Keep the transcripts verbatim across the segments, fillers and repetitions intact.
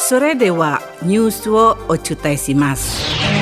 それではニュースをお伝えします。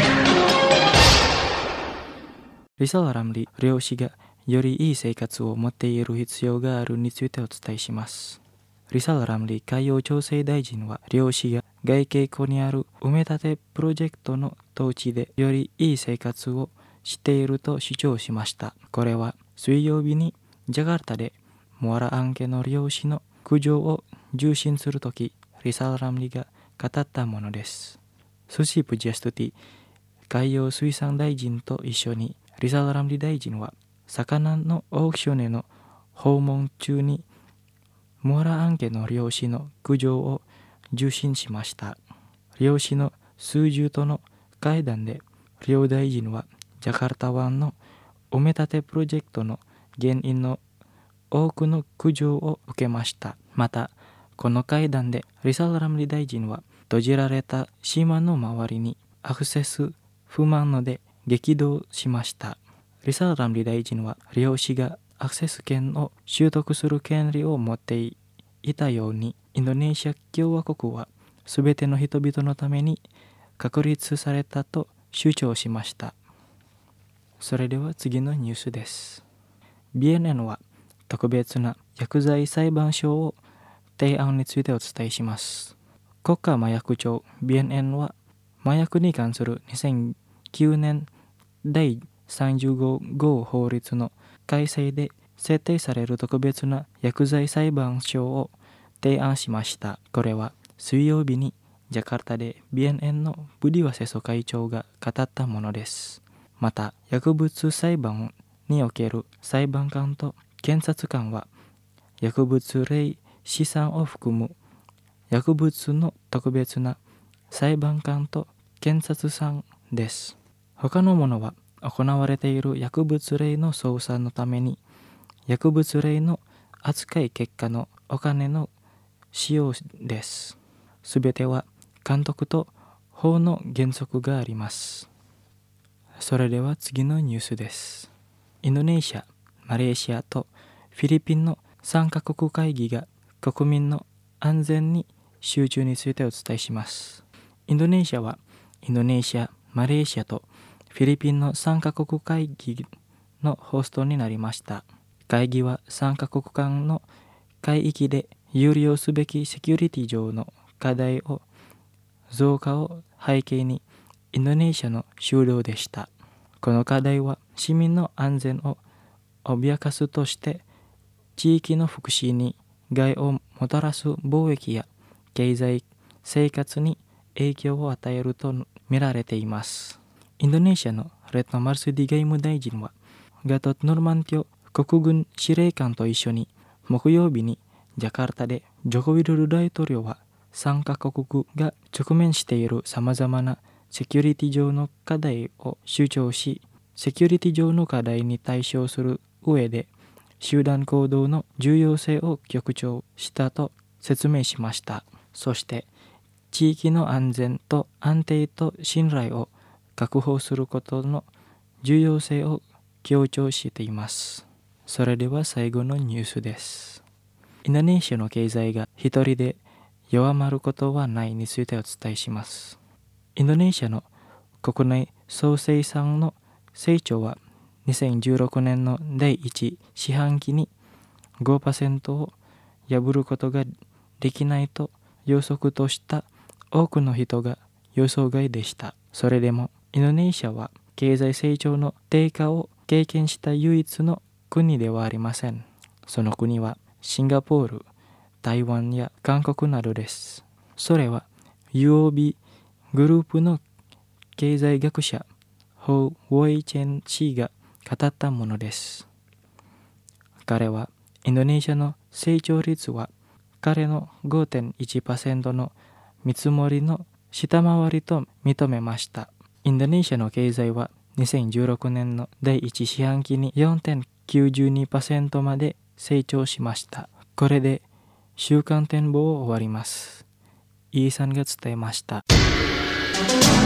リサル・ラムリ漁師がよりいい生活を持っている必要があるについてお伝えします。リサル・ラムリ海洋調整大臣は漁師が外渓湖にある埋め立てプロジェクトの統治でよりいい生活をしていると主張しました。これは水曜日にジャカルタでモアラ案件の漁師の苦情を受信するとき、リサル・ラムリが語ったものです。スシプジャストティ海洋水産大臣と一緒にリサル・ラムリ大臣は魚のオークションへの訪問中にモアラ案件の漁師の苦情を受信しました。漁師の数十との会談で両大臣はジャカルタ湾の埋め立てプロジェクトの原因の多くの苦情を受けました。またこの会談でリサル・ラムリ大臣は閉じられた島の周りにアクセス不満ので激動しました。リサル・ラムリ大臣は漁師がアクセス権を習得する権利を持っていたように、インドネシア共和国はすべての人々のために確立されたと主張しました。それでは次のニュースです。ビーエヌエヌ は特別な薬剤裁判所を提案についてお伝えします。国家麻薬庁 ビーエヌエヌ は麻薬に関するにせんきゅうねんだいさんじゅうご号法律の改正で設定される特別な薬剤裁判所を提案しました。これは水曜日にジャカルタで ビーエヌエヌ のブディワセソ会長が語ったものです。また薬物裁判における裁判官と検察官は薬物類資産を含む薬物の特別な裁判官と検察官です。他のものは行われている薬物類の捜査のために薬物類の扱い結果のお金の使用です。すべては監督と法の原則があります。それでは次のニュースです。インドネシア、マレーシアとフィリピンのさんカ国会議が国民の安全に集中についてお伝えします。インドネシアはインドネシア、マレーシアとフィリピンのさんカ国会議のホストになりました。会議はさんカ国間の海域で憂慮すべきセキュリティ上の課題を増加を背景にインドネシアの終了でした。この課題は市民の安全を脅かすとして地域の福祉に害をもたらす貿易や経済生活に影響を与えると見られています。インドネシアのレッド・マルスディ外務大臣はガトット・ノルマンティオ国軍司令官と一緒に木曜日にジャカルタでジョコ・ウィドド大統領はさんカ国が直面しているさまざまなセキュリティ上の課題を主張し、セキュリティ上の課題に対処する上で集団行動の重要性を強調したと説明しました。そして地域の安全と安定と信頼を確保することの重要性を強調しています。それでは最後のニュースです。インドネシアの経済が一人で弱まることはないについてお伝えします。インドネシアの国内総生産の成長はにせんじゅうろくねんのだいいち四半期に ごパーセント を破ることができないと予測とした多くの人が予想外でした。それでもインドネシアは経済成長の低下を経験した唯一の国ではありません。その国はシンガポール、台湾や韓国などです。それは ユーオービー グループの経済学者ホー・ウォイチェン氏が語ったものです。彼はインドネシアの成長率は彼の ごてんいちパーセント の見積もりの下回りと認めました。インドネシアの経済はにせんじゅうろくねんのだいいち四半期に よんてんきゅうにパーセント まで成長しました。これで週間展望を終わります。イーさんが伝えました。